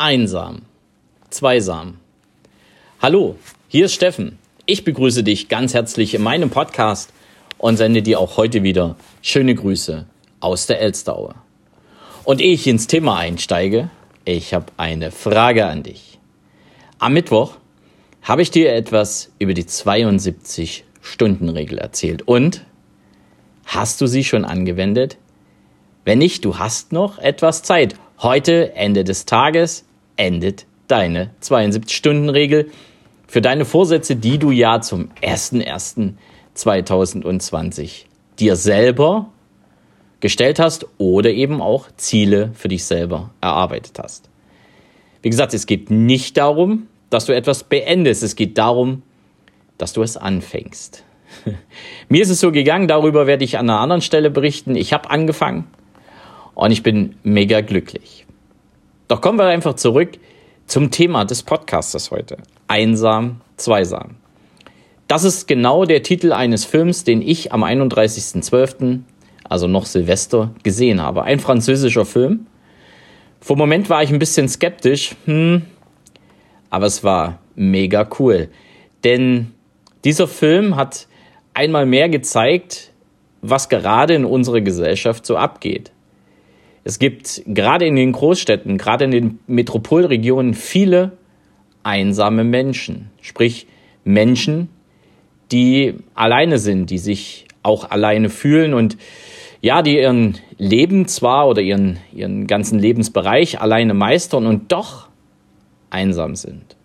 einsam, zweisam. Hallo, hier ist Steffen. Ich begrüße dich ganz herzlich in meinem Podcast und sende dir auch heute wieder schöne Grüße aus der Elsteraue. Und ehe ich ins Thema einsteige, ich habe eine Frage an dich. Am Mittwoch habe ich dir etwas über die 72-Stunden-Regel erzählt. Und hast du sie schon angewendet? Wenn nicht, du hast noch etwas Zeit. Heute, Ende des Tages, endet deine 72-Stunden-Regel für deine Vorsätze, die du ja zum 01.01.2020 dir selber gestellt hast oder eben auch Ziele für dich selber erarbeitet hast. Wie gesagt, es geht nicht darum, dass du etwas beendest. Es geht darum, dass du es anfängst. Mir ist es so gegangen, darüber werde ich an einer anderen Stelle berichten. Ich habe angefangen und ich bin mega glücklich. Doch kommen wir einfach zurück zum Thema des Podcastes heute. Einsam, zweisam. Das ist genau der Titel eines Films, den ich am 31.12., also noch Silvester, gesehen habe. Ein französischer Film. Vor einem Moment war ich ein bisschen skeptisch, aber es war mega cool. Denn dieser Film hat einmal mehr gezeigt, was gerade in unserer Gesellschaft so abgeht. Es gibt gerade in den Großstädten, gerade in den Metropolregionen viele einsame Menschen. Sprich Menschen, die alleine sind, die sich auch alleine fühlen und ja, die ihren Leben zwar oder ihren ganzen Lebensbereich alleine meistern und doch einsam sind.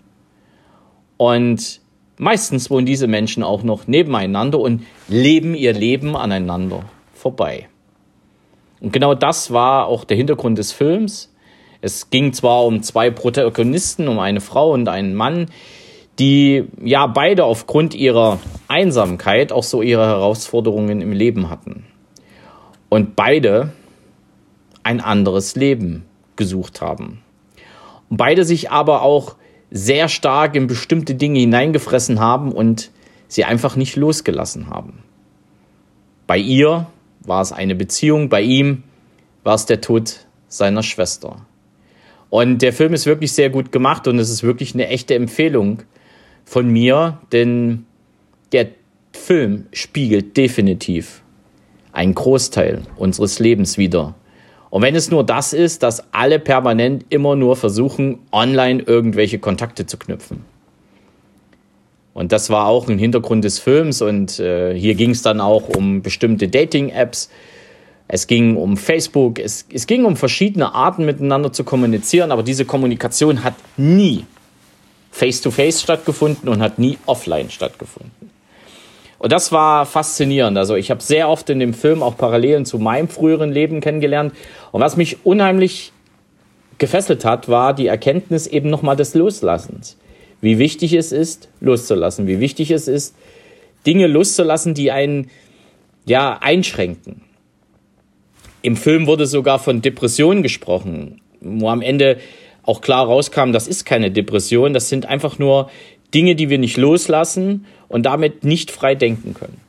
Und meistens wohnen diese Menschen auch noch nebeneinander und leben ihr Leben aneinander vorbei. Und genau das war auch der Hintergrund des Films. Es ging zwar um zwei Protagonisten, um eine Frau und einen Mann, die ja beide aufgrund ihrer Einsamkeit auch so ihre Herausforderungen im Leben hatten. Und beide ein anderes Leben gesucht haben. Und beide sich aber auch sehr stark in bestimmte Dinge hineingefressen haben und sie einfach nicht losgelassen haben. Bei ihr war es eine Beziehung, bei ihm war es der Tod seiner Schwester. Und der Film ist wirklich sehr gut gemacht und es ist wirklich eine echte Empfehlung von mir, denn der Film spiegelt definitiv einen Großteil unseres Lebens wider. Und wenn es nur das ist, dass alle permanent immer nur versuchen, online irgendwelche Kontakte zu knüpfen. Und das war auch ein Hintergrund des Films und hier ging es dann auch um bestimmte Dating-Apps. Es ging um Facebook, es ging um verschiedene Arten miteinander zu kommunizieren, aber diese Kommunikation hat nie face-to-face stattgefunden und hat nie offline stattgefunden. Und das war faszinierend. Also ich habe sehr oft in dem Film auch Parallelen zu meinem früheren Leben kennengelernt. Und was mich unheimlich gefesselt hat, war die Erkenntnis eben nochmal des Loslassens. Wie wichtig es ist, loszulassen. Wie wichtig es ist, Dinge loszulassen, die einen ja einschränken. Im Film wurde sogar von Depressionen gesprochen, wo am Ende auch klar rauskam, das ist keine Depression, das sind einfach nur Dinge, die wir nicht loslassen und damit nicht frei denken können.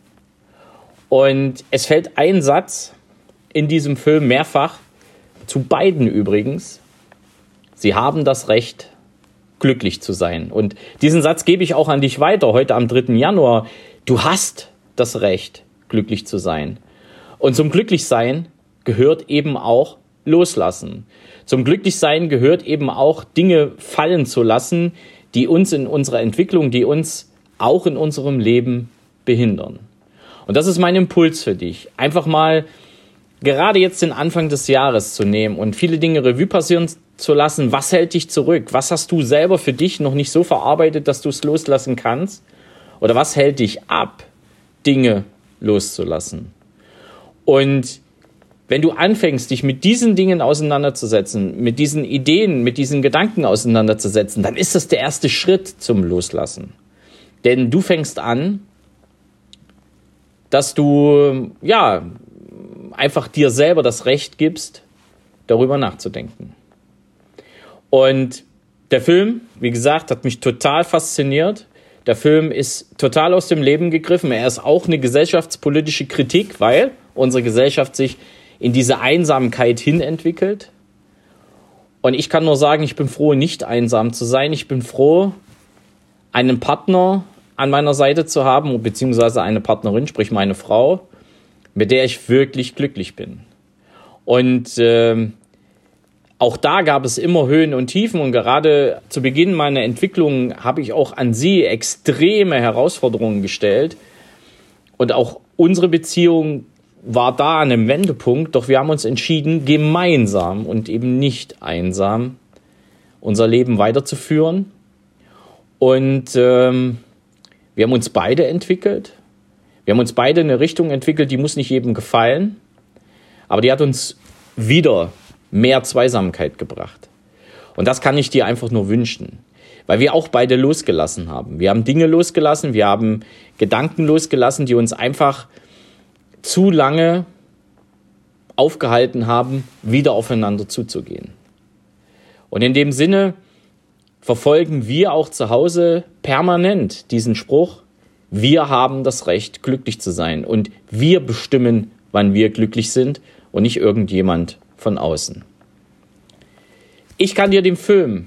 Und es fällt ein Satz in diesem Film mehrfach, zu beiden übrigens: Sie haben das Recht, glücklich zu sein. Und diesen Satz gebe ich auch an dich weiter, heute am 3. Januar. Du hast das Recht, glücklich zu sein. Und zum Glücklichsein gehört eben auch Loslassen. Zum Glücklichsein gehört eben auch Dinge fallen zu lassen, die uns in unserer Entwicklung, die uns auch in unserem Leben behindern. Und das ist mein Impuls für dich. Einfach mal gerade jetzt den Anfang des Jahres zu nehmen und viele Dinge Revue passieren zu lassen. Was hält dich zurück? Was hast du selber für dich noch nicht so verarbeitet, dass du es loslassen kannst? Oder was hält dich ab, Dinge loszulassen? Und wenn du anfängst, dich mit diesen Dingen auseinanderzusetzen, mit diesen Ideen, mit diesen Gedanken auseinanderzusetzen, dann ist das der erste Schritt zum Loslassen. Denn du fängst an, dass du ja einfach dir selber das Recht gibst, darüber nachzudenken. Und der Film, wie gesagt, hat mich total fasziniert. Der Film ist total aus dem Leben gegriffen. Er ist auch eine gesellschaftspolitische Kritik, weil unsere Gesellschaft sich in diese Einsamkeit hin entwickelt. Und ich kann nur sagen, ich bin froh, nicht einsam zu sein. Ich bin froh, einen Partner an meiner Seite zu haben, beziehungsweise eine Partnerin, sprich meine Frau, mit der ich wirklich glücklich bin. Und auch da gab es immer Höhen und Tiefen. Und gerade zu Beginn meiner Entwicklung habe ich auch an sie extreme Herausforderungen gestellt. Und auch unsere Beziehung war da an einem Wendepunkt. Doch wir haben uns entschieden, gemeinsam und eben nicht einsam unser Leben weiterzuführen. Und wir haben uns beide entwickelt. Wir haben uns beide in eine Richtung entwickelt, die muss nicht jedem gefallen. Aber die hat uns wieder mehr Zweisamkeit gebracht. Und das kann ich dir einfach nur wünschen. Weil wir auch beide losgelassen haben. Wir haben Dinge losgelassen, wir haben Gedanken losgelassen, die uns einfach zu lange aufgehalten haben, wieder aufeinander zuzugehen. Und in dem Sinne verfolgen wir auch zu Hause permanent diesen Spruch, wir haben das Recht, glücklich zu sein. Und wir bestimmen, wann wir glücklich sind und nicht irgendjemand von außen. Ich kann dir den Film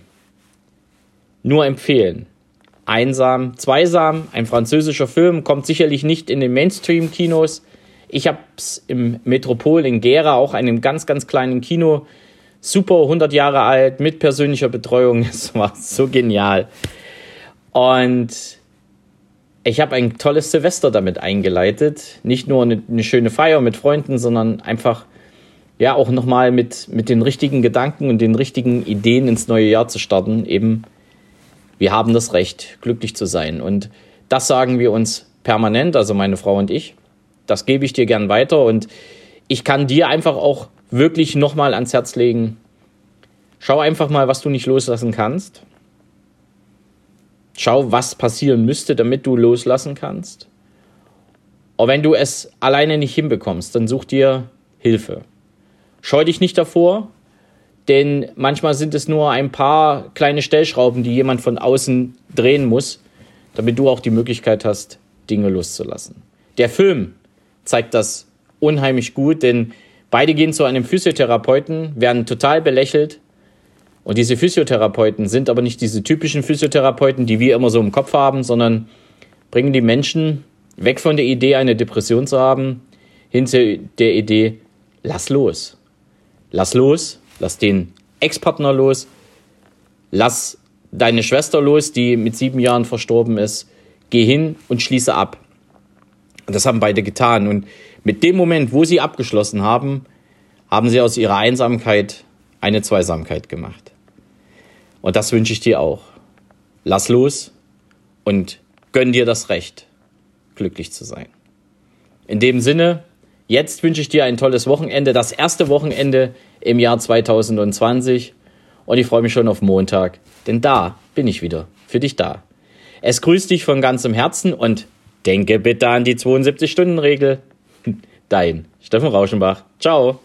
nur empfehlen. Einsam, Zweisam, ein französischer Film, kommt sicherlich nicht in den Mainstream-Kinos. Ich habe es im Metropol in Gera, auch einem ganz, ganz kleinen Kino, super 100 Jahre alt, mit persönlicher Betreuung. Es war so genial. Und ich habe ein tolles Silvester damit eingeleitet. Nicht nur eine schöne Feier mit Freunden, sondern einfach ja auch nochmal mit den richtigen Gedanken und den richtigen Ideen ins neue Jahr zu starten. Eben, wir haben das Recht, glücklich zu sein. Und das sagen wir uns permanent, also meine Frau und ich. Das gebe ich dir gern weiter. Und ich kann dir einfach auch wirklich nochmal ans Herz legen. Schau einfach mal, was du nicht loslassen kannst. Schau, was passieren müsste, damit du loslassen kannst. Und wenn du es alleine nicht hinbekommst, dann such dir Hilfe. Scheu dich nicht davor, denn manchmal sind es nur ein paar kleine Stellschrauben, die jemand von außen drehen muss, damit du auch die Möglichkeit hast, Dinge loszulassen. Der Film zeigt das unheimlich gut, denn beide gehen zu einem Physiotherapeuten, werden total belächelt. Und diese Physiotherapeuten sind aber nicht diese typischen Physiotherapeuten, die wir immer so im Kopf haben, sondern bringen die Menschen weg von der Idee, eine Depression zu haben, hin zu der Idee, lass los. Lass los, lass den Ex-Partner los, lass deine Schwester los, die mit 7 Jahren verstorben ist. Geh hin und schließe ab. Und das haben beide getan. Und mit dem Moment, wo sie abgeschlossen haben, haben sie aus ihrer Einsamkeit eine Zweisamkeit gemacht. Und das wünsche ich dir auch. Lass los und gönn dir das Recht, glücklich zu sein. In dem Sinne, jetzt wünsche ich dir ein tolles Wochenende, das erste Wochenende im Jahr 2020. Und ich freue mich schon auf Montag, denn da bin ich wieder für dich da. Es grüßt dich von ganzem Herzen und denke bitte an die 72-Stunden-Regel. Dein Steffen Rauschenbach. Ciao.